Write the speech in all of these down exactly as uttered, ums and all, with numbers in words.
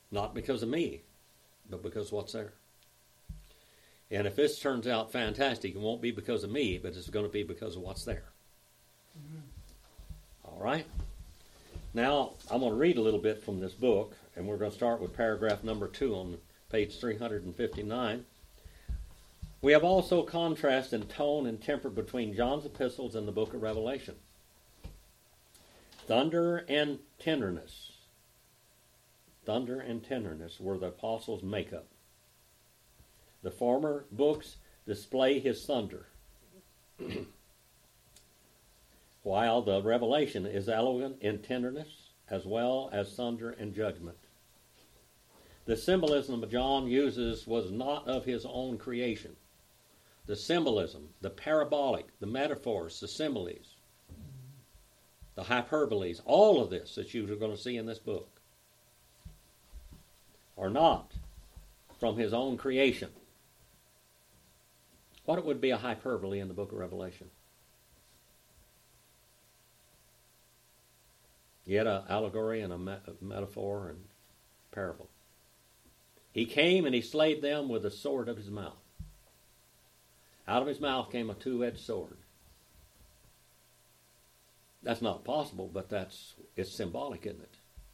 Not because of me, but because of what's there. And if this turns out fantastic, it won't be because of me, but it's going to be because of what's there. Mm-hmm. All right? Now, I'm going to read a little bit from this book, and we're going to start with paragraph number two on page three hundred fifty-nine. We have also contrast in tone and temper between John's epistles and the book of Revelation. Thunder and tenderness. Thunder and tenderness were the apostles' makeup. The former books display his thunder, while the Revelation is elegant in tenderness as well as thunder and judgment. The symbolism John uses was not of his own creation. The symbolism, the parabolic, the metaphors, the similes, the hyperboles, all of this that you're going to see in this book are not from his own creation. What would be a hyperbole in the book of Revelation? Yet an allegory and a, me- a metaphor and parable. He came and he slayed them with the sword of his mouth. Out of his mouth came a two-edged sword. That's not possible, but that's it's symbolic, isn't it?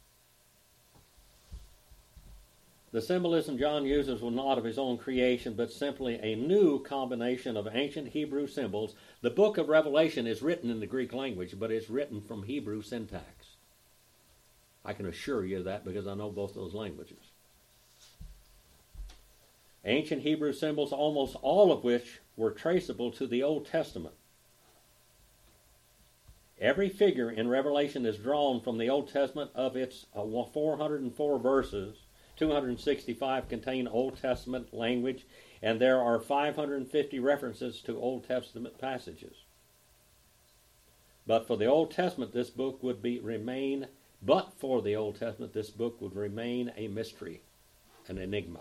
The symbolism John uses was not of his own creation, but simply a new combination of ancient Hebrew symbols. The book of Revelation is written in the Greek language, but it's written from Hebrew syntax. I can assure you that because I know both those languages. Ancient Hebrew symbols, almost all of which were traceable to the Old Testament. Every figure in Revelation is drawn from the Old Testament. Of its uh, four hundred four verses, two hundred sixty-five contain Old Testament language, and there are five hundred fifty references to Old Testament passages. But for the Old Testament, this book would be remain. But for the Old Testament, this book would remain a mystery, an enigma.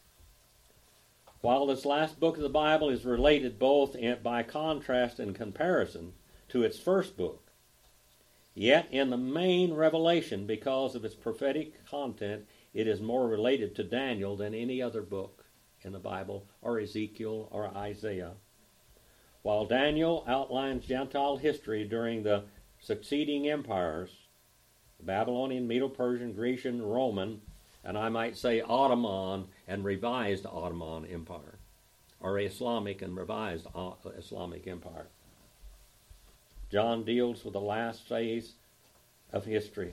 While this last book of the Bible is related both in, by contrast and comparison to its first book, yet in the main revelation, because of its prophetic content, it is more related to Daniel than any other book in the Bible, or Ezekiel, or Isaiah. While Daniel outlines Gentile history during the succeeding empires, Babylonian, Medo-Persian, Grecian, Roman, and I might say Ottoman and revised Ottoman Empire, or Islamic and revised Islamic Empire. John deals with the last phase of history.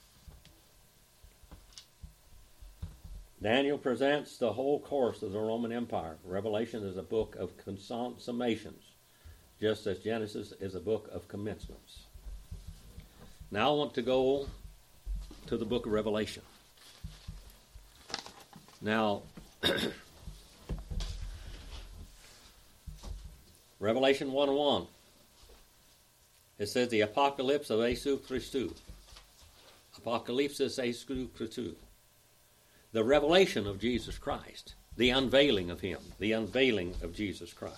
Daniel presents the whole course of the Roman Empire. Revelation is a book of consummations, just as Genesis is a book of commencements. Now I want to go to the book of Revelation. Now, Revelation one one. It says the Apocalypse of Jesu Christou. Apocalypsis Jesu Christou. The revelation of Jesus Christ. The unveiling of him. The unveiling of Jesus Christ.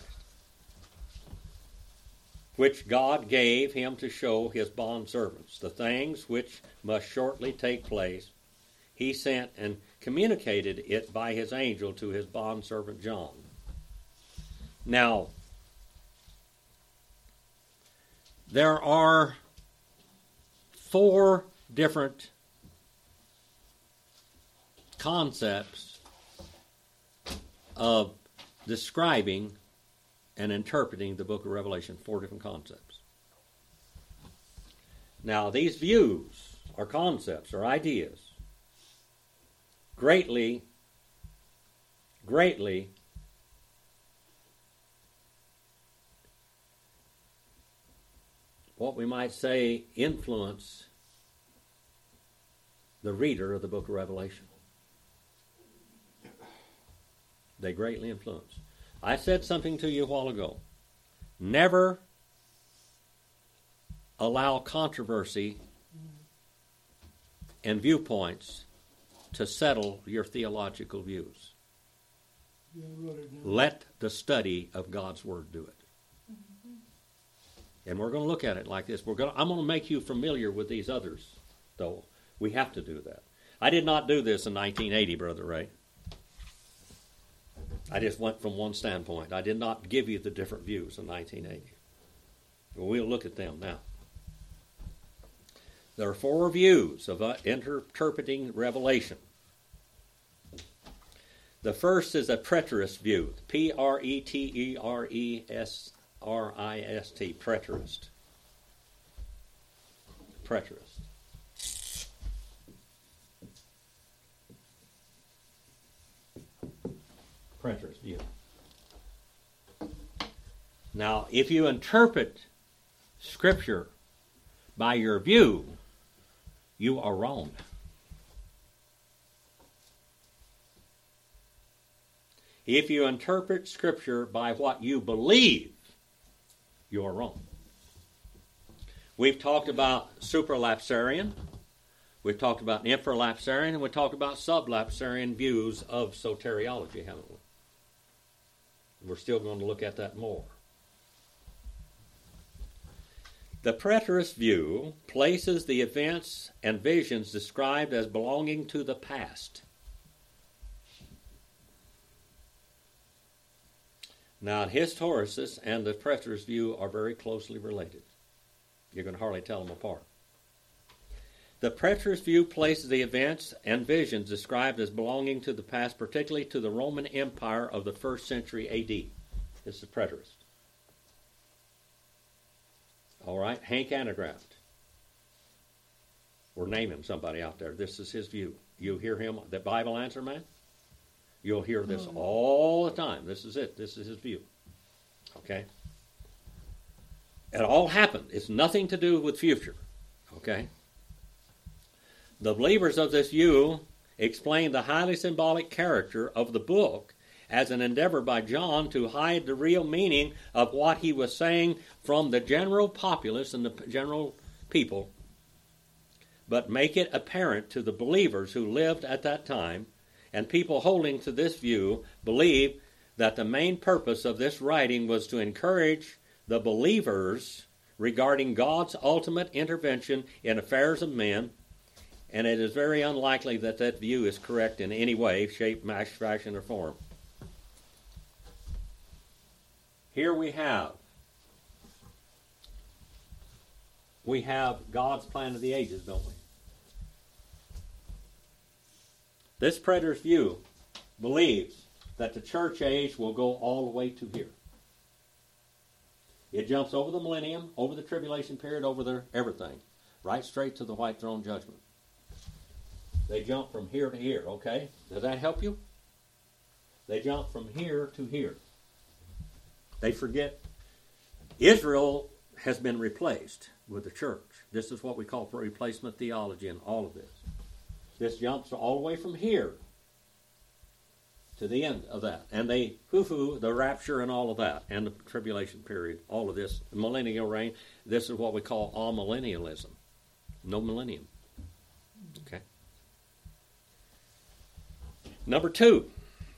Which God gave him to show his bondservants the things which must shortly take place. He sent and communicated it by his angel to his bondservant John. Now, there are four different concepts of describing and interpreting the book of Revelation. Four different concepts. Now, these views or concepts or ideas greatly, greatly what we might say influence the reader of the book of Revelation. They greatly influence. I said something to you a while ago. Never allow controversy and viewpoints to settle your theological views. Yeah, really. Let the study of God's Word do it. Mm-hmm. And we're going to look at it like this. We're going to, I'm going to make you familiar with these others, though. We have to do that. I did not do this in nineteen eighty, Brother Ray. I just went from one standpoint. I did not give you the different views in nineteen eighty. Well, we'll look at them now. There are four views of uh, interpreting Revelation. The first is a preterist view. P R E T E R E S R I S T. Preterist. Preterist. Preterist view. Now, if you interpret Scripture by your view, you are wrong. If you interpret Scripture by what you believe, you are wrong. We've talked about supralapsarian, we've talked about infralapsarian, and we've talked about sublapsarian views of soteriology, haven't we? We're still going to look at that more. The preterist view places the events and visions described as belonging to the past. Now, historicists and the preterist view are very closely related. You're going to hardly tell them apart. The preterist view places the events and visions described as belonging to the past, particularly to the Roman Empire of the first century A D. This is preterist. All right, Hank Anagraft. We're naming somebody out there. This is his view. You hear him, the Bible Answer Man? You'll hear this all the time. This is it. This is his view. Okay? It all happened. It's nothing to do with future. Okay? The believers of this view explain the highly symbolic character of the book as an endeavor by John to hide the real meaning of what he was saying from the general populace and the general people, but make it apparent to the believers who lived at that time. And people holding to this view believe that the main purpose of this writing was to encourage the believers regarding God's ultimate intervention in affairs of men, and it is very unlikely that that view is correct in any way, shape, match, fashion, or form. Here we have we have God's plan of the ages, don't we? This preterist view believes that the church age will go all the way to here. It jumps over the millennium, over the tribulation period, over the everything, right straight to the white throne judgment. They jump from here to here, okay? Does that help you? They jump from here to here. They forget Israel has been replaced with the church. This is what we call replacement theology in all of this. This jumps all the way from here to the end of that. And they hoo-hoo the rapture and all of that, and the tribulation period, all of this, the millennial reign. This is what we call amillennialism. No millennium. Okay. Number two.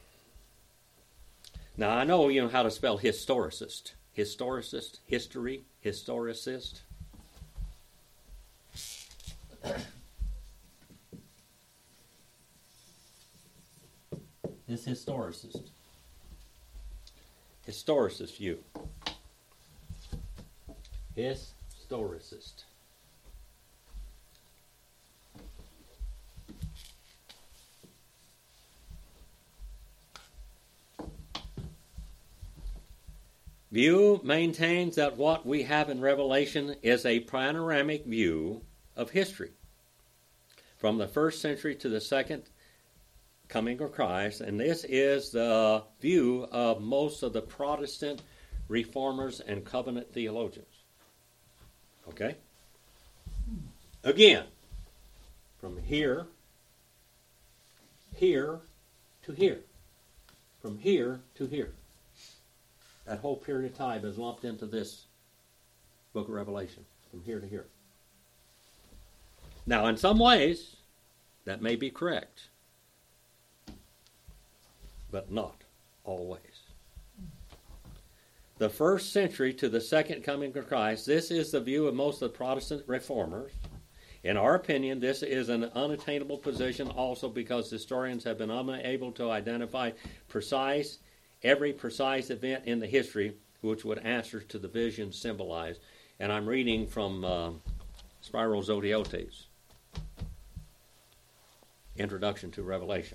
Now, I know you know how to spell historicist. Historicist, history, historicist. This historicist. Historicist view. Historicist. View maintains that what we have in Revelation is a panoramic view of history, from the first century to the second coming of Christ, and this is the view of most of the Protestant reformers and covenant theologians. Okay? Again, from here, here to here. From here to here. That whole period of time is lumped into this book of Revelation, from here to here. Now, in some ways, that may be correct, but not always. The first century to the second coming of Christ, this is the view of most of the Protestant reformers In our opinion, this is an unattainable position also because historians have been unable to identify precise, every precise event in the history which would answer to the vision symbolized. And I'm reading from uh, Spyro Zodiotes, Introduction to Revelation.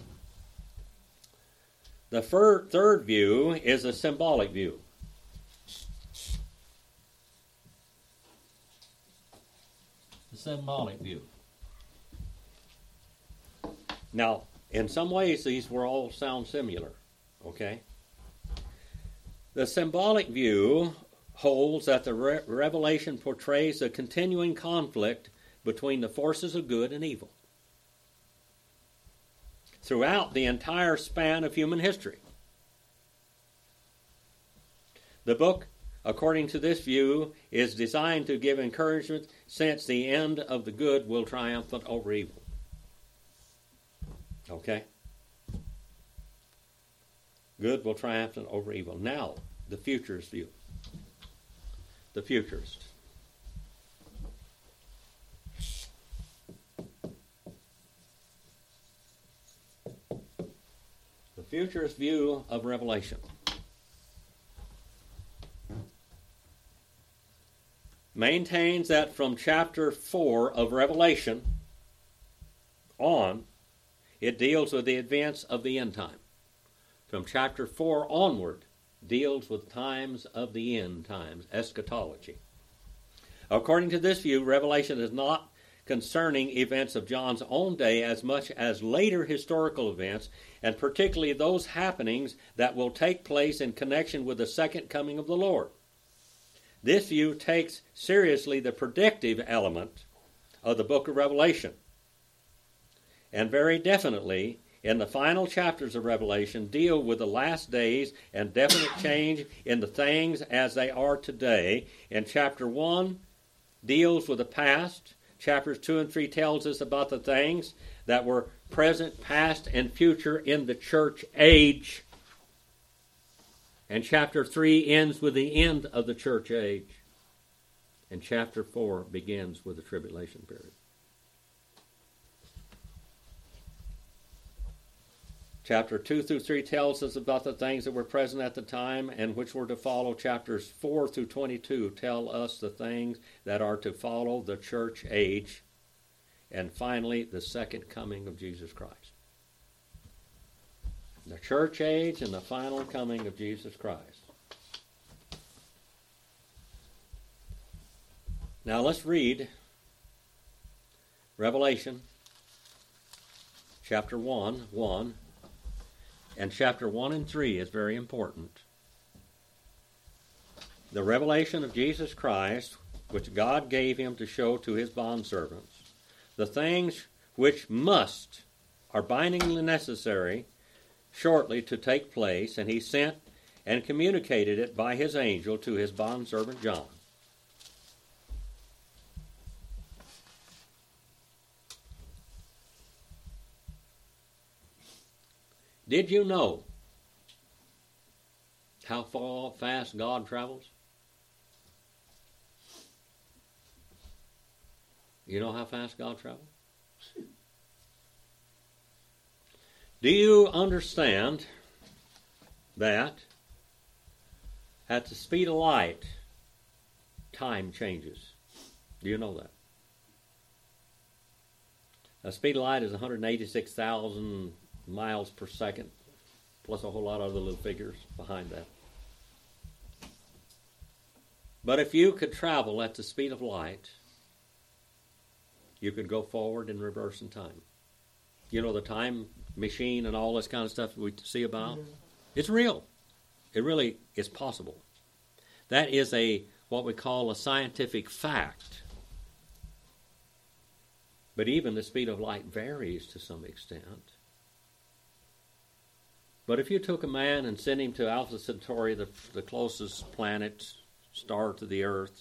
The fir- third view is a symbolic view. The symbolic view. Now, in some ways, these will all sound similar, okay? The symbolic view holds that the re- revelation portrays a continuing conflict between the forces of good and evil throughout the entire span of human history. The book, according to this view, is designed to give encouragement since the end of the good will triumph over evil. Okay? Good will triumph over evil. Now, the futurist view. The futurist. The futurist view of Revelation maintains that from chapter four of Revelation on, it deals with the events of the end time. From chapter four onward, deals with times of the end times, eschatology. According to this view, Revelation is not concerning events of John's own day as much as later historical events, and particularly those happenings that will take place in connection with the second coming of the Lord. This view takes seriously the predictive element of the book of Revelation, and very definitely in the final chapters of Revelation deal with the last days and definite change in the things as they are today. In chapter one, deals with the past. Chapters two and three tells us about the things that were present, past, and future in the church age. And chapter three ends with the end of the church age. And chapter four begins with the tribulation period. Chapter two through three tells us about the things that were present at the time and which were to follow. Chapters four through twenty-two tell us the things that are to follow the church age. And finally, the second coming of Jesus Christ. The church age and the final coming of Jesus Christ. Now let's read Revelation chapter one, one. And chapter one and three is very important. The revelation of Jesus Christ, which God gave him to show to his bondservants, the things which must, are bindingly necessary, shortly to take place, and he sent and communicated it by his angel to his bondservant John. Did you know how far, fast God travels? You know how fast God travels? Do you understand that at the speed of light, time changes? Do you know that? The speed of light is one hundred eighty-six thousand miles per second, plus a whole lot of other little figures behind that. But if you could travel at the speed of light, you could go forward and reverse in time. You know, the time machine and all this kind of stuff we see about? Mm-hmm. It's real. It really is possible. That is a what we call a scientific fact. But even the speed of light varies to some extent. But if you took a man and sent him to Alpha Centauri, the, the closest planet, star to the Earth,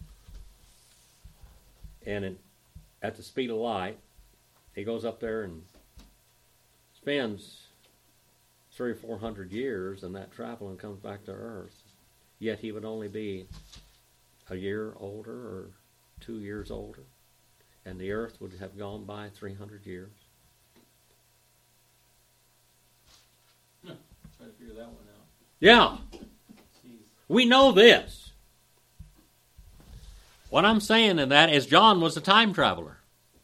and in, at the speed of light, he goes up there and spends three or four hundred years in that travel and comes back to Earth, yet he would only be a year older or two years older. and the earth would have gone by three hundred years. Try to figure that one out. Yeah. Jeez. We know this. What I'm saying in that is John was a time traveler.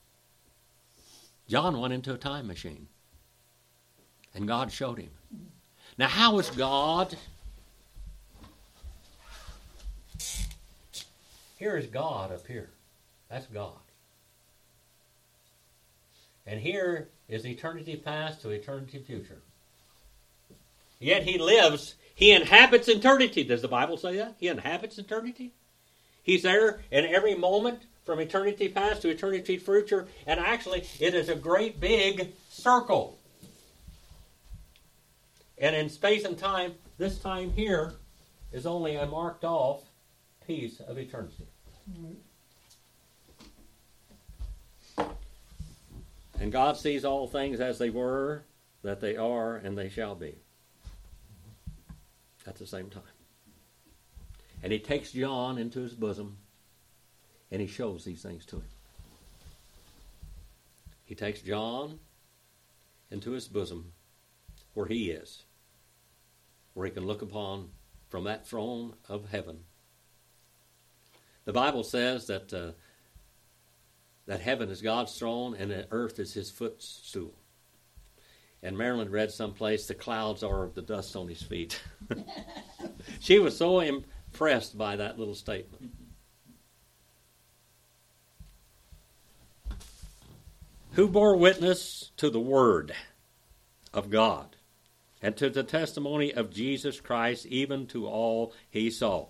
John went into a time machine. And God showed him. Now, how is God? Here is God up here. That's God. And here is eternity past to eternity future. Yet he lives, he inhabits eternity. Does the Bible say that? He inhabits eternity? He's there in every moment from eternity past to eternity future. And actually, it is a great big circle. And in space and time, this time here is only a marked off piece of eternity. And God sees all things as they were, that they are, and they shall be. At the same time. And he takes John into his bosom, and he shows these things to him. He takes John into his bosom, where he is, where he can look upon from that throne of heaven. The Bible says that uh, that heaven is God's throne and that earth is his footstool. And Marilyn read someplace, the clouds are the dust on his feet. She was so impressed by that little statement. Who bore witness to the word of God and to the testimony of Jesus Christ, even to all he saw.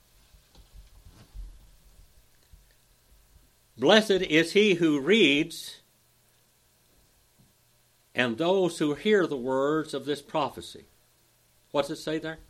Blessed is he who reads and those who hear the words of this prophecy. What's it say there?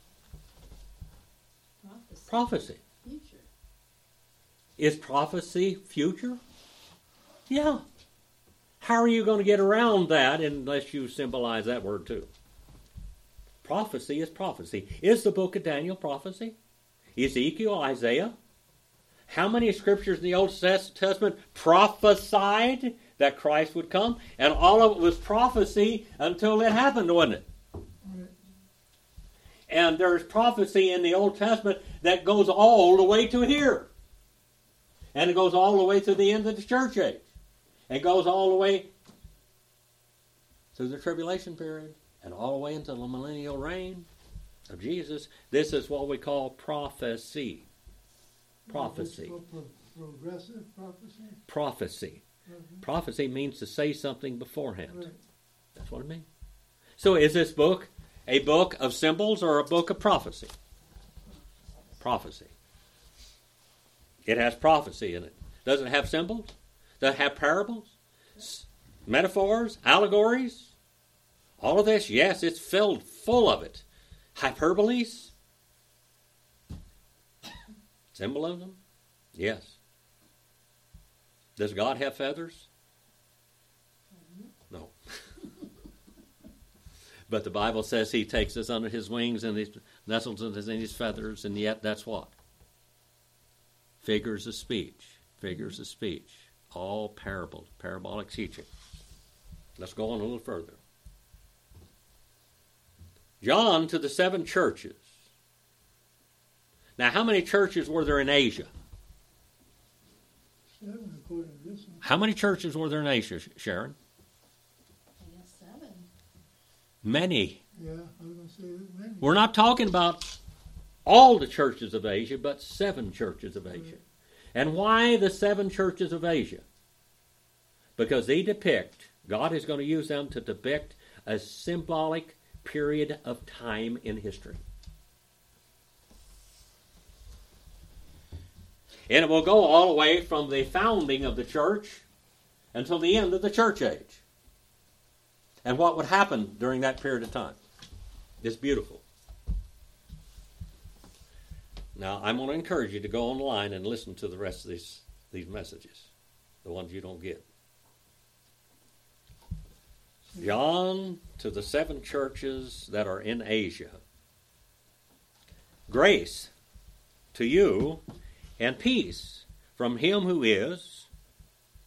Prophecy. Prophecy. Future. Is prophecy future? Yeah. How are you going to get around that unless you symbolize that word too? Prophecy is prophecy. Is the book of Daniel prophecy? Ezekiel, Isaiah? How many scriptures in the Old Testament prophesied that Christ would come? And all of it was prophecy until it happened, wasn't it? Right. And there's prophecy in the Old Testament that goes all the way to here. And it goes all the way to the end of the church age. It goes all the way through the tribulation period and all the way into the millennial reign of Jesus. This is what we call prophecy. Prophecy. Pro- pro- Progressive prophecy? Prophecy. Mhm. Prophecy means to say something beforehand. Right. That's what it means. So is this book a book of symbols or a book of prophecy? Prophecy. It has prophecy in it. Does it have symbols? Does it have parables? S- metaphors? Allegories? All of this? Yes, it's filled full of it. Hyperboles? Symbolism? Yes. Does God have feathers? No. But the Bible says he takes us under his wings and he nestles us in his feathers, and yet that's what? Figures of speech. Figures of speech. All parables, parabolic teaching. Let's go on a little further. John to the seven churches. Now, how many churches were there in Asia? Seven, according to this one. How many churches were there in Asia, Sharon? I guess seven. Many. Yeah, I was going to say that many. We're not talking about all the churches of Asia, but seven churches of Asia. And why the seven churches of Asia? Because they depict, God is going to use them to depict a symbolic period of time in history. And it will go all the way from the founding of the church until the end of the church age. And what would happen during that period of time is beautiful. Now, I'm going to encourage you to go online and listen to the rest of these, these messages, the ones you don't get. John to the seven churches that are in Asia. Grace to you and peace from him who is,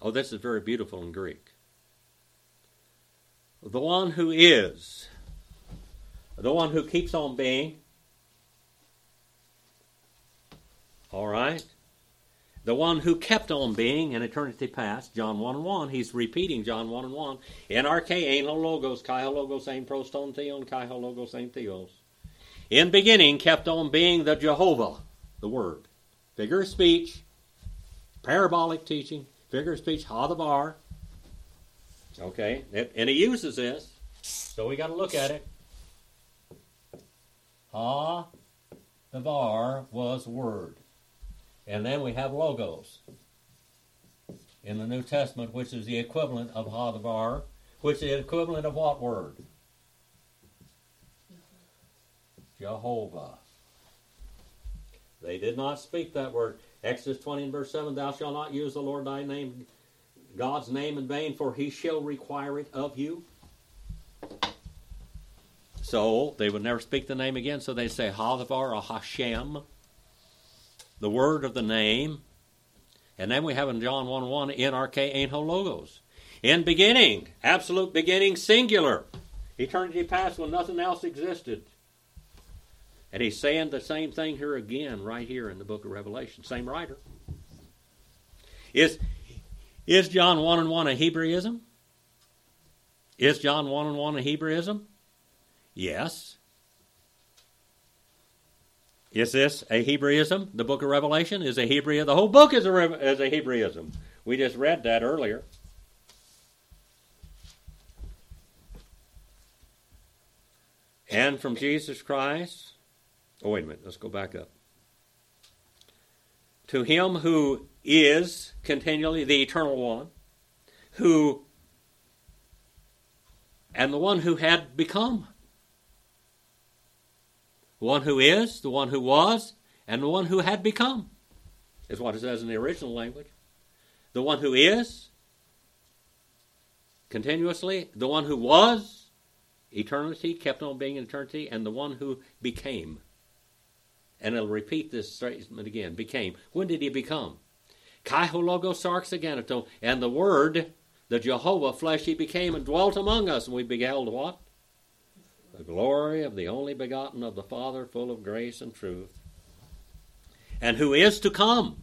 Oh, this is very beautiful in Greek. The one who is, the one who keeps on being, all right? The one who kept on being in eternity past, John one and one, he's repeating John one and one. NRK, Ano Logos, Kai Ho Logos, Ein Proston Theon, Kai Ho Logos, Ein Theos. In beginning kept on being the Jehovah, the Word. Figure of speech, parabolic teaching, figure of speech, Hadavar. Okay, and he uses this, so we got to look at it. Ha, the var was Word. And then we have Logos in the New Testament, which is the equivalent of Ha, the var, which is the equivalent of what word? Jehovah. They did not speak that word. Exodus twenty and verse seven, thou shalt not use the Lord thy name, God's name in vain, for he shall require it of you. So they would never speak the name again, so they say Hadavar or Hashem, the word of the name. And then we have in John one one, N R K, Ein Ho Logos. In beginning, absolute beginning, singular. Eternity past when nothing else existed. And he's saying the same thing here again, right here in the book of Revelation. Same writer. Is, is John one and one a Hebraism? Is John one and one a Hebraism? Yes. Is this a Hebraism? The book of Revelation is a Hebrew. The whole book is a, is a Hebraism. We just read that earlier. And from Jesus Christ. Oh, wait a minute. Let's go back up. To him who is continually the eternal one, who, and the one who had become. The one who is, the one who was, and the one who had become, is what it says in the original language. The one who is, continuously, the one who was, eternity, kept on being in eternity, and the one who became. And it'll repeat this statement again, became. When did he become? Kai ho logos sarx aganato, and the Word, the Jehovah, flesh he became and dwelt among us, and we beheld what? The glory of the only begotten of the Father, full of grace and truth. And who is to come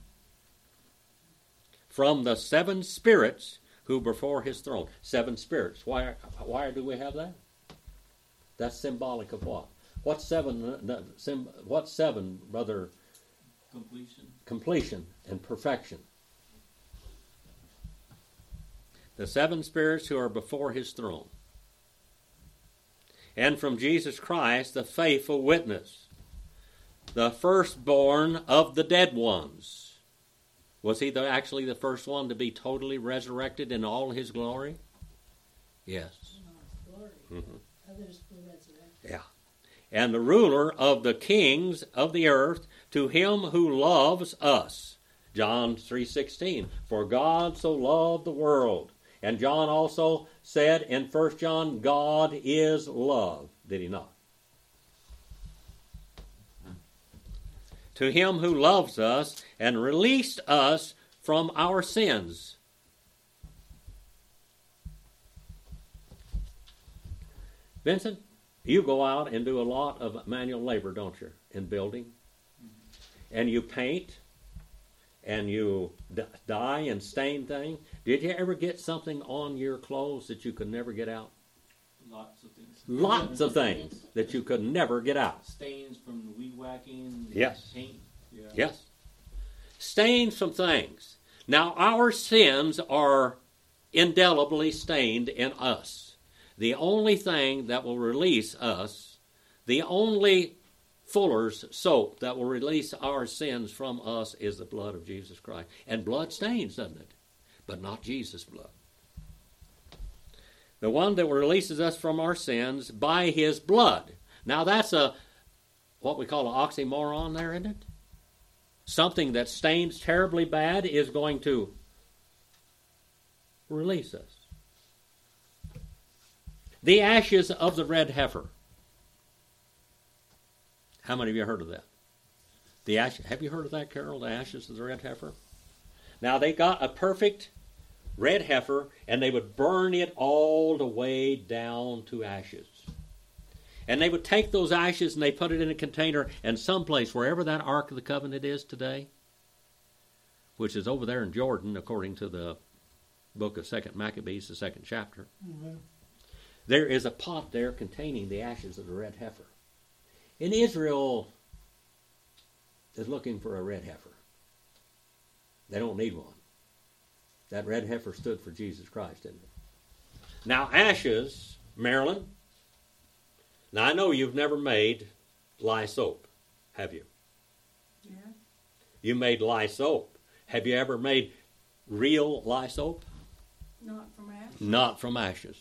from the seven spirits who before his throne. Seven spirits. Why, why do we have that? That's symbolic of what? What seven, what seven, brother? Completion. Completion and perfection. The seven spirits who are before his throne. And from Jesus Christ, the faithful witness, the firstborn of the dead ones. Was he the, actually the first one to be totally resurrected in all his glory? Yes. In all his glory. Mm-hmm. Others were resurrected. Yeah. And the ruler of the kings of the earth, to him who loves us. John three sixteen, for God so loved the world. And John also said in First John, God is love. Did he not? To him who loves us and released us from our sins. Vincent, you go out and do a lot of manual labor, don't you, in building? And you paint, and you d- dye and stain things. Did you ever get something on your clothes that you could never get out? Lots of things. Lots of things that you could never get out. Stains from the weed whacking. Yes. Paint. Yeah. Yes. Stains from things. Now, our sins are indelibly stained in us. The only thing that will release us, the only Fuller's soap that will release our sins from us is the blood of Jesus Christ. And blood stains, doesn't it? But not Jesus' blood. The one that releases us from our sins by his blood. Now that's a, what we call an oxymoron there, isn't it? Something that stains terribly bad is going to release us. The ashes of the red heifer. How many of you heard of that? The ash, have you heard of that, Carol? The ashes of the red heifer? Now they got a perfect red heifer, and they would burn it all the way down to ashes. And they would take those ashes and they put it in a container, and someplace, wherever that Ark of the Covenant is today, which is over there in Jordan, according to the book of Second Maccabees, the second chapter, Mm-hmm. there is a pot there containing the ashes of the red heifer. And Israel is looking for a red heifer. They don't need one. That red heifer stood for Jesus Christ, didn't it? Now, ashes, Marilyn. Now, I know you've never made lye soap, have you? Yeah. You made lye soap. Have you ever made real lye soap? Not from ash. Not from ashes.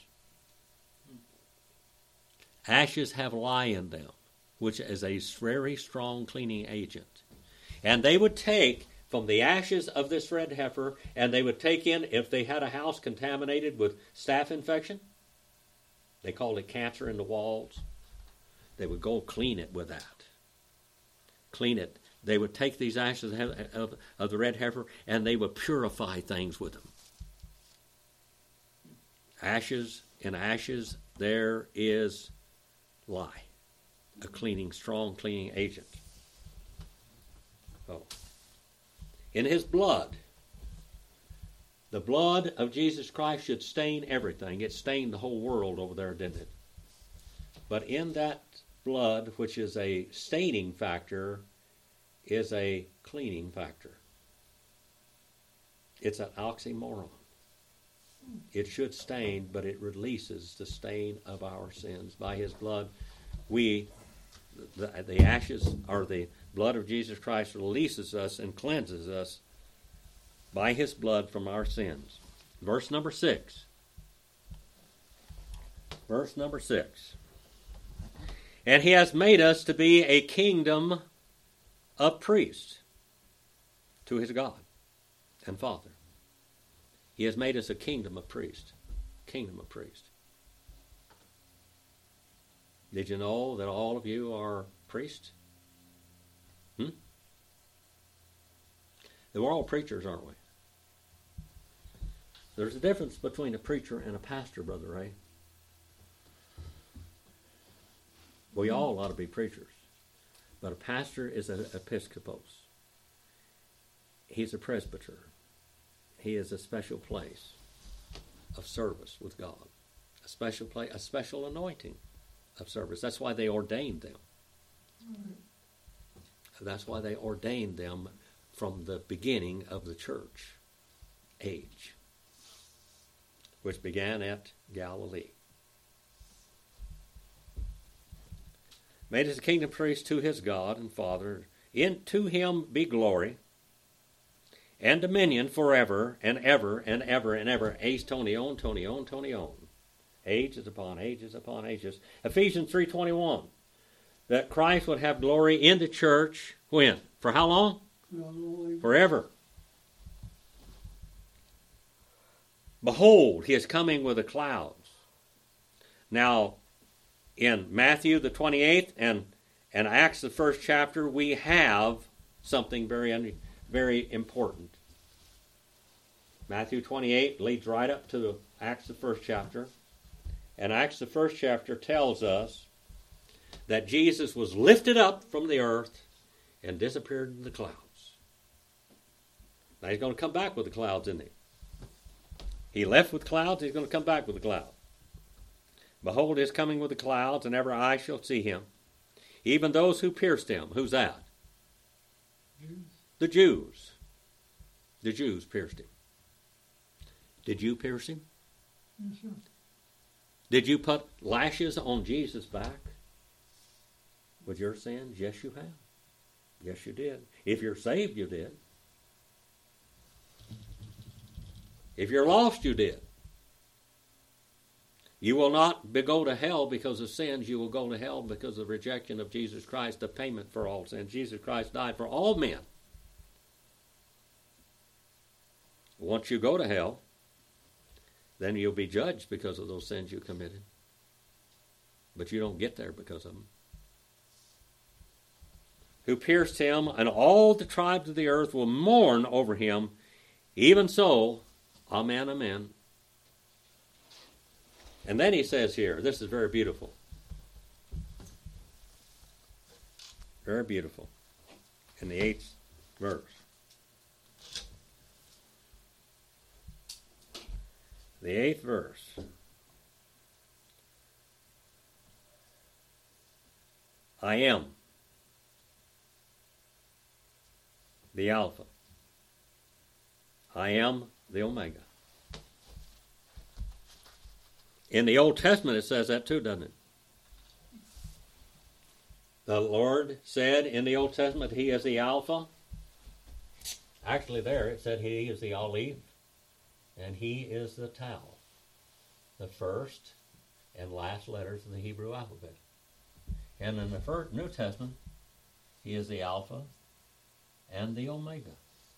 Ashes have lye in them, which is a very strong cleaning agent. And they would take from the ashes of this red heifer, and they would take in, if they had a house contaminated with staph infection, they called it cancer in the walls, they would go clean it with that. Clean it. They would take these ashes of, of the red heifer, and they would purify things with them. Ashes, in ashes, there is lye, a cleaning, strong cleaning agent. Oh. In his blood, the blood of Jesus Christ should stain everything. It stained the whole world over there, didn't it? But in that blood, which is a staining factor, is a cleaning factor. It's an oxymoron. It should stain, but it releases the stain of our sins. By his blood, we, the, the ashes, or the blood of Jesus Christ releases us and cleanses us by his blood from our sins. Verse number six. Verse number six. And he has made us to be a kingdom of priests to his God and Father. He has made us a kingdom of priests. Kingdom of priests. Did you know that all of you are priests? Hmm? We're all preachers, aren't we? There's a difference between a preacher and a pastor, Brother Ray. We all ought to be preachers. But a pastor is an episcopos. He's a presbyter. He is a special place of service with God. A special place, a special anointing of service. That's why they ordained them. Mm-hmm. That's why they ordained them from the beginning of the church age, which began at Galilee. Made us a kingdom priest to his God and Father. Into him be glory and dominion forever and ever and ever and ever. Ace tonion, tonion, tonion. Ages upon ages upon ages. Ephesians three twenty-one. That Christ would have glory in the church. When? For how long? Forever. Behold, he is coming with the clouds. Now, in Matthew the twenty-eighth and, and Acts the first chapter, we have something very, very important. Matthew twenty-eight leads right up to Acts the first chapter. And Acts the first chapter tells us that Jesus was lifted up from the earth and disappeared in the clouds. Now he's going to come back with the clouds, isn't he? He left with clouds, he's going to come back with the clouds. Behold, he is coming with the clouds, and every eye shall see him. Even those who pierced him. Who's that? Jews. The Jews. The Jews pierced him. Did you pierce him? Yes, sir. Did you put lashes on Jesus' back with your sins? Yes, you have. Yes, you did. If you're saved, you did. If you're lost, you did. You will not be, go to hell because of sins. You will go to hell because of rejection of Jesus Christ, the payment for all sins. Jesus Christ died for all men. Once you go to hell, then you'll be judged because of those sins you committed. But you don't get there because of them. Who pierced him, and all the tribes of the earth will mourn over him. Even so, Amen, amen. And then he says here, this is very beautiful. Very beautiful. In the eighth verse. The eighth verse. I am the Alpha. I am the Omega. In the Old Testament it says that too, doesn't it? The Lord said in the Old Testament He is the Alpha. Actually there it said He is the Aleph and He is the Tau, the first and last letters of the Hebrew alphabet. And in the first New Testament He is the Alpha and the Omega.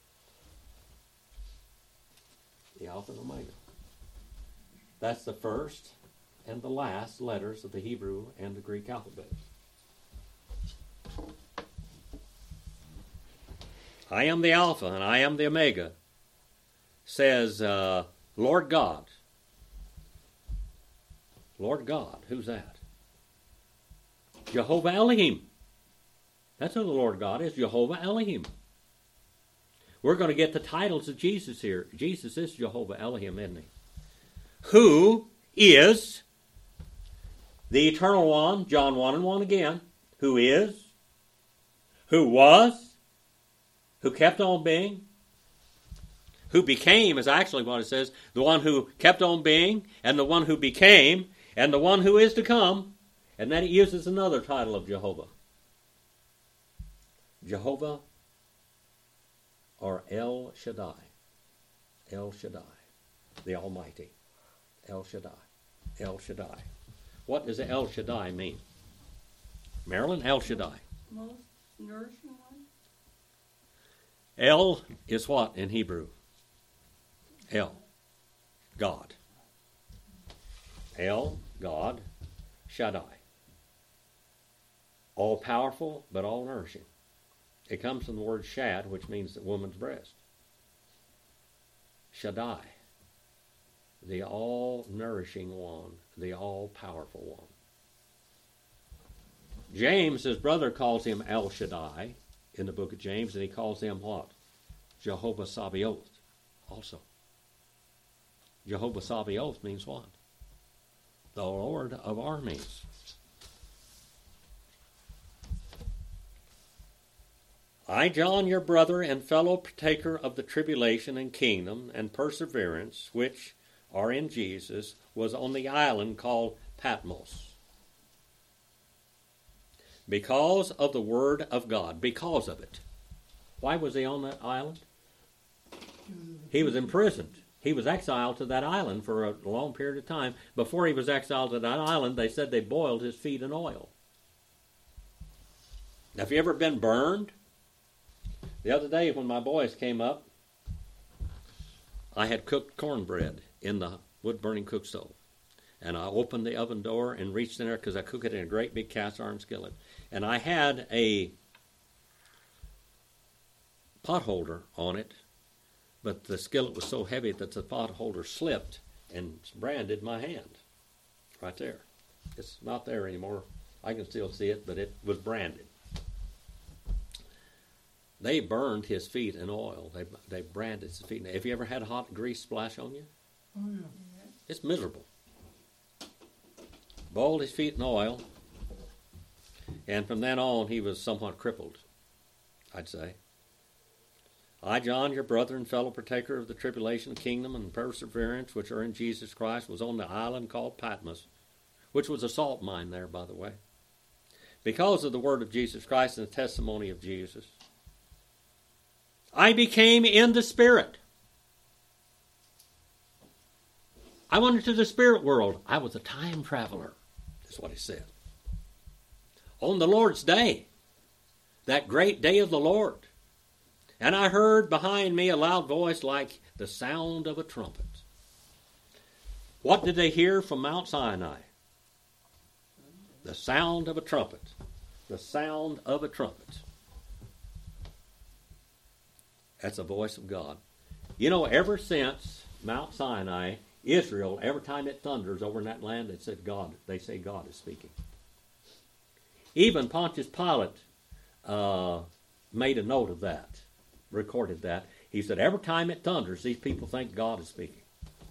The Alpha and Omega. That's the first and the last letters of the Hebrew and the Greek alphabet. I am the Alpha and I am the Omega, says uh, Lord God. Lord God, who's that? Jehovah Elohim. That's who the Lord God is, Jehovah Elohim. We're going to get the titles of Jesus here. Jesus is Jehovah Elohim, isn't he? Who is the Eternal One, John one and one again, who is, who was, who kept on being, who became is actually what it says, the one who kept on being, and the one who became, and the one who is to come, and then it uses another title of Jehovah. Jehovah or El Shaddai. El Shaddai, the Almighty. El Shaddai. El Shaddai. What does El Shaddai mean? Marilyn, El Shaddai. Most nourishing one? El is what in Hebrew? El. God. El, God, Shaddai. All powerful, but all nourishing. It comes from the word shad, which means the woman's breast. Shaddai. The all-nourishing one, the all-powerful one. James, his brother, calls him El Shaddai in the book of James, and he calls him what? Jehovah Sabaoth also. Jehovah Sabaoth means what? The Lord of armies. I, John, your brother and fellow partaker of the tribulation and kingdom and perseverance, which are in Jesus, was on the island called Patmos. Because of the word of God. Because of it. Why was he on that island? He was imprisoned. He was exiled to that island for a long period of time. Before he was exiled to that island, they said they boiled his feet in oil. Now, have you ever been burned? The other day when my boys came up, I had cooked cornbread in the wood-burning cook stove. And I opened the oven door and reached in there because I cook it in a great big cast iron skillet. And I had a pot holder on it, but the skillet was so heavy that the pot holder slipped and branded my hand. Right there. It's not there anymore. I can still see it, but it was branded. They burned his feet in oil. They they branded his feet. Have you ever had hot grease splash on you? Oh, yeah. It's miserable. Boiled his feet in oil, and from then on he was somewhat crippled, I'd say. I, John, your brother and fellow partaker of the tribulation, kingdom, and perseverance which are in Jesus Christ, was on the island called Patmos, which was a salt mine there, by the way, because of the word of Jesus Christ and the testimony of Jesus. I became in the Spirit. I went into the spirit world. I was a time traveler, is what he said. On the Lord's day, that great day of the Lord. And I heard behind me a loud voice like the sound of a trumpet. What did they hear from Mount Sinai? The sound of a trumpet. The sound of a trumpet. That's the voice of God. You know, ever since Mount Sinai, Israel, every time it thunders over in that land, it said God. They say God is speaking. Even Pontius Pilate uh, made a note of that, recorded that. He said, every time it thunders, these people think God is speaking.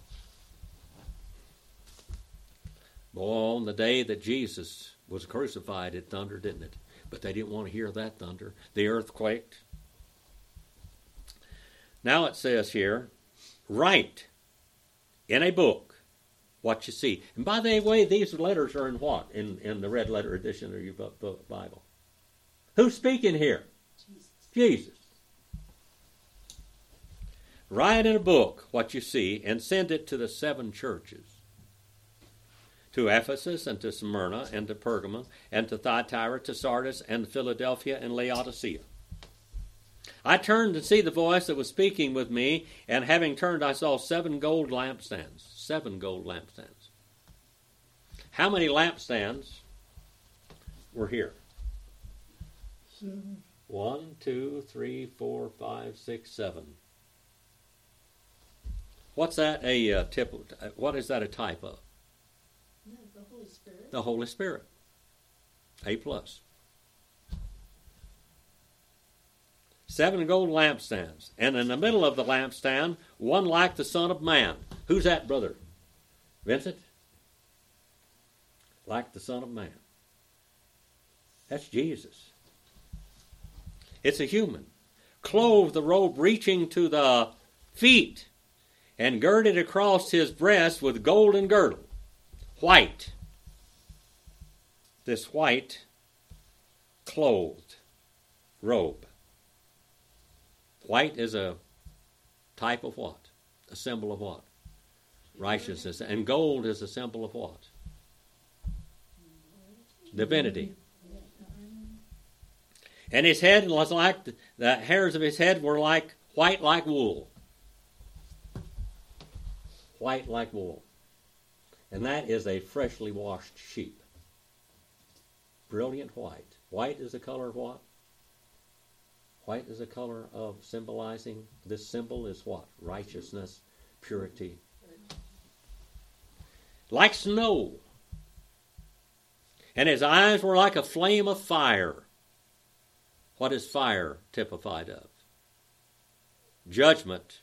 Boy, on the day that Jesus was crucified, it thundered, didn't it? But they didn't want to hear that thunder. The earth quaked. Now it says here, write in a book what you see. And by the way, these letters are in what? In, in the red letter edition of your book, Bible. Who's speaking here? Jesus. Jesus. Write in a book what you see and send it to the seven churches. To Ephesus and to Smyrna and to Pergamum and to Thyatira, to Sardis and to Philadelphia and Laodicea. I turned to see the voice that was speaking with me, and having turned I saw seven gold lampstands. Seven gold lampstands. How many lampstands were here? Seven. One, two, three, four, five, six, seven. What's that a uh, tip? What is that a type of? No, the Holy Spirit. The Holy Spirit. A plus. Seven gold lampstands. And in the middle of the lampstand, one like the Son of Man. Who's that, brother? Vincent? Like the Son of Man. That's Jesus. It's a human. Clothed the robe reaching to the feet, and girded across his breast with golden girdle. White. This white clothed robe. White is a type of what? A symbol of what? Righteousness. And gold is a symbol of what? Divinity. And his head was like, the hairs of his head were like white like wool. White like wool. And that is a freshly washed sheep. Brilliant white. White is the color of what? White is the color of symbolizing, this symbol is what? Righteousness, purity. Like snow. And his eyes were like a flame of fire. What is fire typified of? Judgment.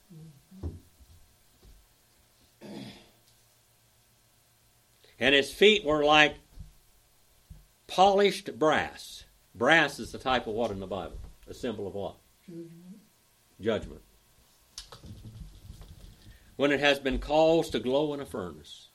And his feet were like polished brass. Brass is the type of what in the Bible? A symbol of what? Judgment. Judgment. When it has been caused to glow in a furnace.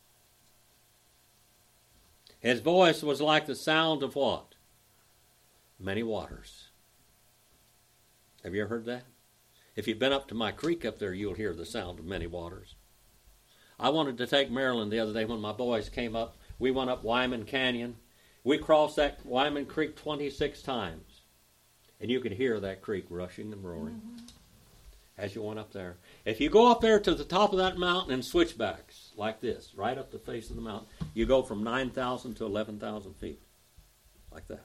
His voice was like the sound of what? Many waters. Have you ever heard that? If you've been up to my creek up there, you'll hear the sound of many waters. I wanted to take Marilyn the other day when my boys came up. We went up Wyman Canyon. We crossed that Wyman Creek twenty-six times. And you could hear that creek rushing and roaring mm-hmm. as you went up there. If you go up there to the top of that mountain in switchbacks, like this, right up the face of the mountain, you go from nine thousand to eleven thousand feet, like that.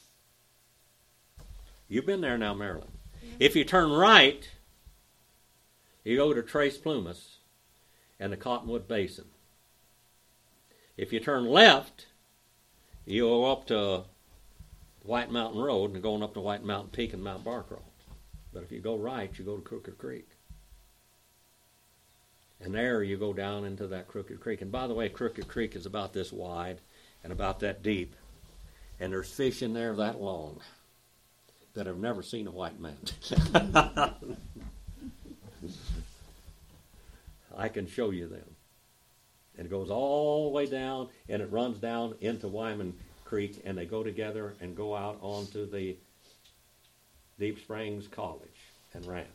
You've been there now, Marilyn. Yeah. If you turn right, you go to Tres Plumas and the Cottonwood Basin. If you turn left, you go up to White Mountain Road and going up to White Mountain Peak and Mount Barcroft. But if you go right, you go to Crooked Creek. And there you go down into that Crooked Creek. And by the way, Crooked Creek is about this wide and about that deep. And there's fish in there that long that have never seen a white man. I can show you them. And it goes all the way down, and it runs down into Wyman Creek, and they go together and go out onto the Deep Springs College and Ranch.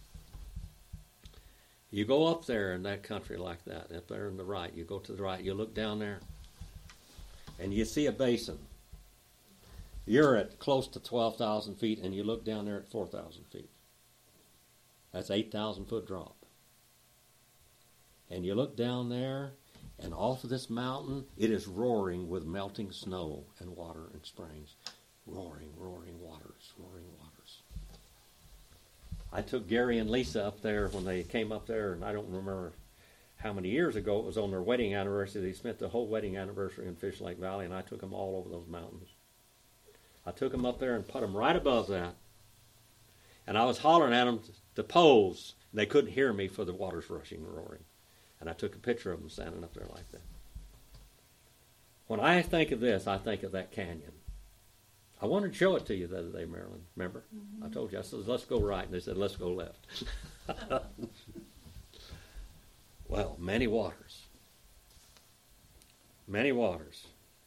You go up there in that country like that, up there on the right, you go to the right, you look down there, and you see a basin. You're at close to twelve thousand feet, and you look down there at four thousand feet. That's eight thousand foot drop. And you look down there, and off of this mountain, it is roaring with melting snow and water and springs. Roaring, roaring waters, roaring waters. I took Gary and Lisa up there when they came up there, and I don't remember how many years ago it was on their wedding anniversary. They spent the whole wedding anniversary in Fish Lake Valley, and I took them all over those mountains. I took them up there and put them right above that. And I was hollering at them to pose. They couldn't hear me for the waters rushing and roaring. And I took a picture of them standing up there like that. When I think of this, I think of that canyon. I wanted to show it to you the other day, Marilyn. Remember? Mm-hmm. I told you, I said, let's go right. And they said, let's go left. Well, many waters. Many waters.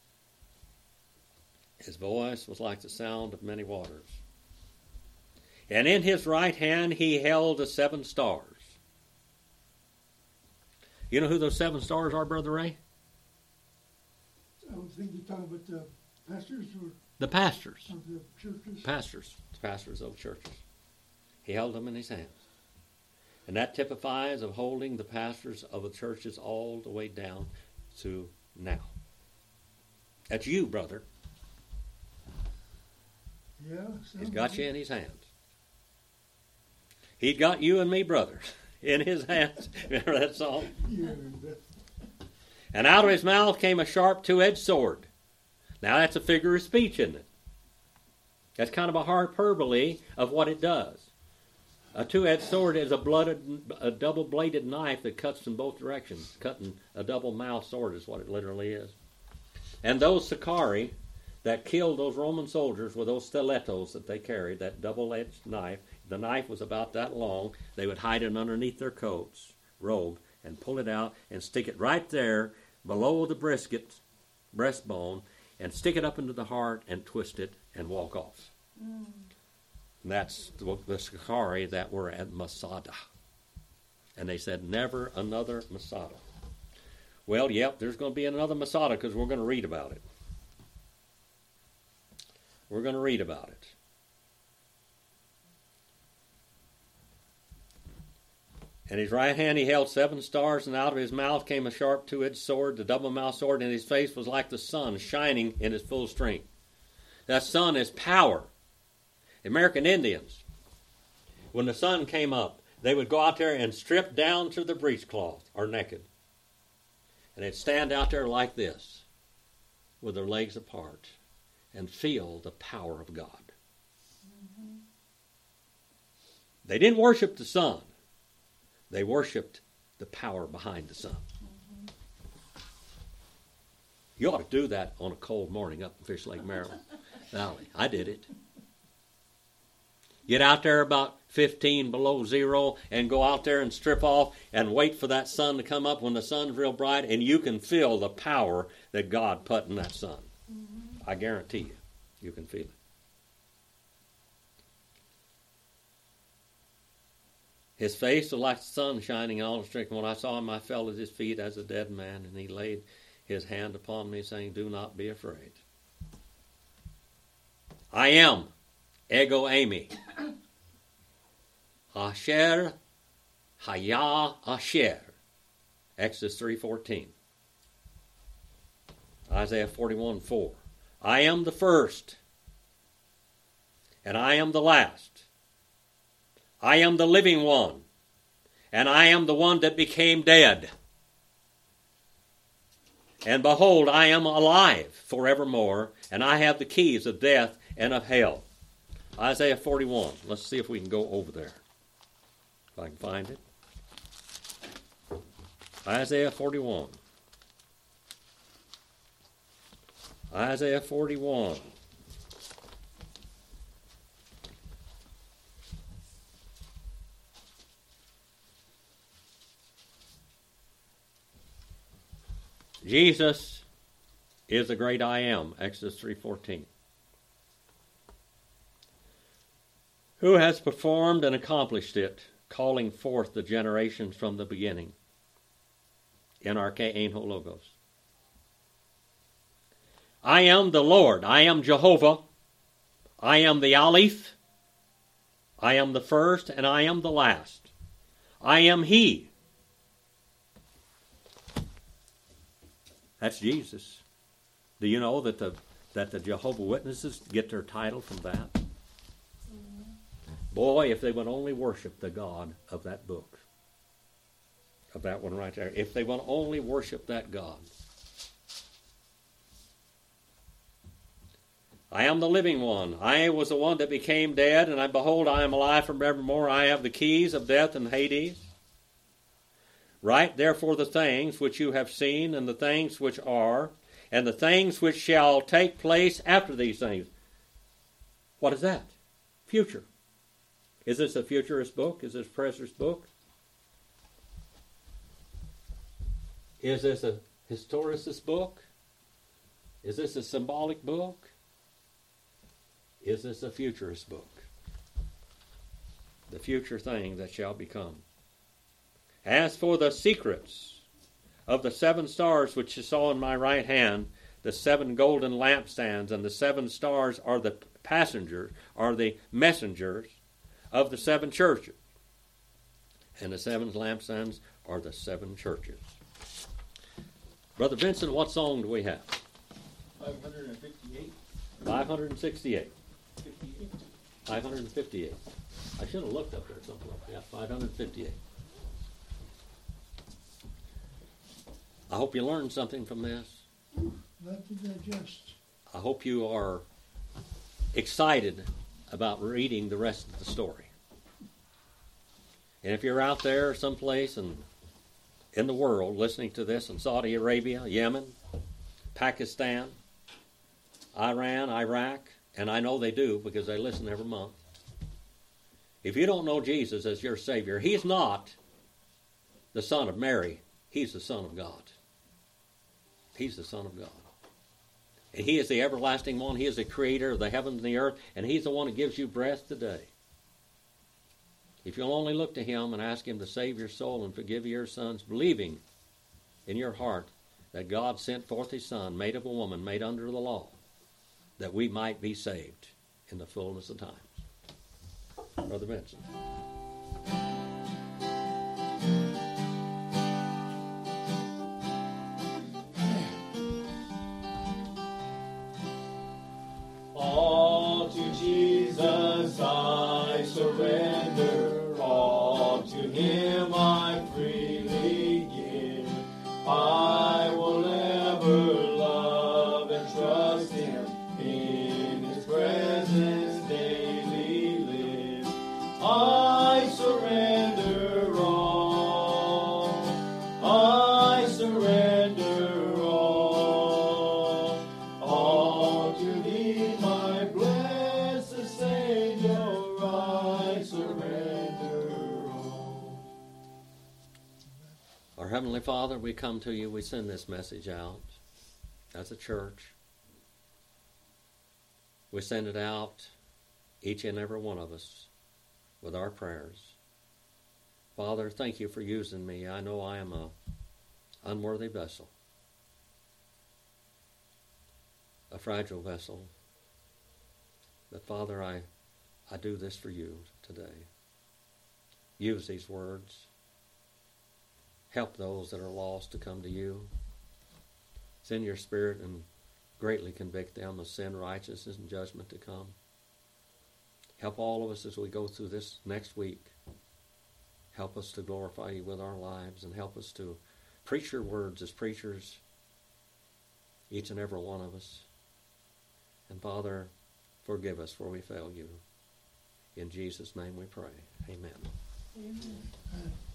His voice was like the sound of many waters. And in his right hand he held the seven stars. You know who those seven stars are, Brother Ray? I was thinking you're talking about the pastors or The pastors. of the churches. Pastors. The pastors of churches. He held them in his hands. And that typifies of holding the pastors of the churches all the way down to now. That's you, brother. Yeah. He's got you in his hands. He got you and me, brothers, in his hands. Remember that song? Yeah. That, And out of his mouth came a sharp two-edged sword. Now that's a figure of speech, isn't it? That's kind of a hyperbole of what it does. A two-edged sword is a, blooded, a double-bladed knife that cuts in both directions. Cutting a double-mouthed sword is what it literally is. And those Sicarii that killed those Roman soldiers with those stilettos that they carried, that double-edged knife, the knife was about that long. They would hide it underneath their coats, robe, and pull it out and stick it right there below the brisket, breastbone, and stick it up into the heart and twist it and walk off. Mm. That's the, the Sicarii that were at Masada. And they said, never another Masada. Well, yep, there's going to be another Masada because we're going to read about it. We're going to read about it. In his right hand he held seven stars, and out of his mouth came a sharp two-edged sword, the double-mouthed sword, and his face was like the sun shining in its full strength. That sun is power. The American Indians, when the sun came up, they would go out there and strip down to the breechcloth, or naked. And they'd stand out there like this, with their legs apart, and feel the power of God. Mm-hmm. They didn't worship the sun. They worshipped the power behind the sun. Mm-hmm. You ought to do that on a cold morning up in Fish Lake, Maryland Valley. I did it. Get out there about fifteen below zero and go out there and strip off and wait for that sun to come up when the sun's real bright, and you can feel the power that God put in that sun. Mm-hmm. I guarantee you, you can feel it. His face was like the sun shining in all its strength. When I saw him, I fell at his feet as a dead man, and he laid his hand upon me, saying, do not be afraid. I am Ego Ami. Asher Haya Asher. Exodus three fourteen. Isaiah forty-one four. I am the first, and I am the last. I am the living one, and I am the one that became dead. And behold, I am alive forevermore, and I have the keys of death and of hell. Isaiah forty-one. Let's see if we can go over there. If I can find it. Isaiah forty-one. Isaiah forty-one. Jesus is the great I am, Exodus three fourteen. Who has performed and accomplished it, calling forth the generations from the beginning, in Archein Hologos. I am the Lord, I am Jehovah, I am the Aleph, I am the first, and I am the last. I am He. That's Jesus. Do you know that the that the Jehovah's Witnesses get their title from that? Mm-hmm. Boy, if they would only worship the God of that book. of that one right there. If they will only worship that God. I am the living one. I was the one that became dead, and I behold, I am alive forevermore. I have the keys of death and Hades. Write therefore the things which you have seen, and the things which are, and the things which shall take place after these things. What is that? Future. Is this a futurist book? Is this a preterist book? Is this a historicist book? Is this a symbolic book? Is this a futurist book? The future thing that shall become. As for the secrets of the seven stars which you saw in my right hand, the seven golden lampstands, and the seven stars are the passengers, are the messengers of the seven churches. And the seven lampstands are the seven churches. Brother Vincent, what song do we have? five hundred fifty-eight. five hundred sixty-eight. fifty-eight. five hundred fifty-eight. I should have looked up there someplace. Yeah, five hundred fifty-eight. I hope you learned something from this. Not to digest. I hope you are excited about reading the rest of the story. And if you're out there someplace and in the world listening to this in Saudi Arabia, Yemen, Pakistan, Iran, Iraq, and I know they do because they listen every month. If you don't know Jesus as your Savior, He's not the Son of Mary. He's the Son of God. He's the Son of God. And He is the everlasting one. He is the creator of the heavens and the earth, and He's the one who gives you breath today. If you'll only look to Him and ask Him to save your soul and forgive your sins, believing in your heart that God sent forth His Son, made of a woman, made under the law, that we might be saved in the fullness of times. Brother Vincent. All to Jesus I surrender, all to Him I freely give. I will ever love and trust Him, in His presence daily live. I surrender all, I surrender all, all to Thee, my blessed Savior, I surrender all. Our Heavenly Father, we come to You, we send this message out as a church. We send it out, each and every one of us, with our prayers. Father, thank You for using me. I know I am a unworthy vessel, a fragile vessel. But Father, I, I do this for You today. Use these words. Help those that are lost to come to You. Send Your Spirit and greatly convict them of sin, righteousness, and judgment to come. Help all of us as we go through this next week. Help us to glorify You with our lives, and help us to preach Your words as preachers, each and every one of us. And Father, forgive us for we fail You. In Jesus' name we pray. Amen. Amen. Uh,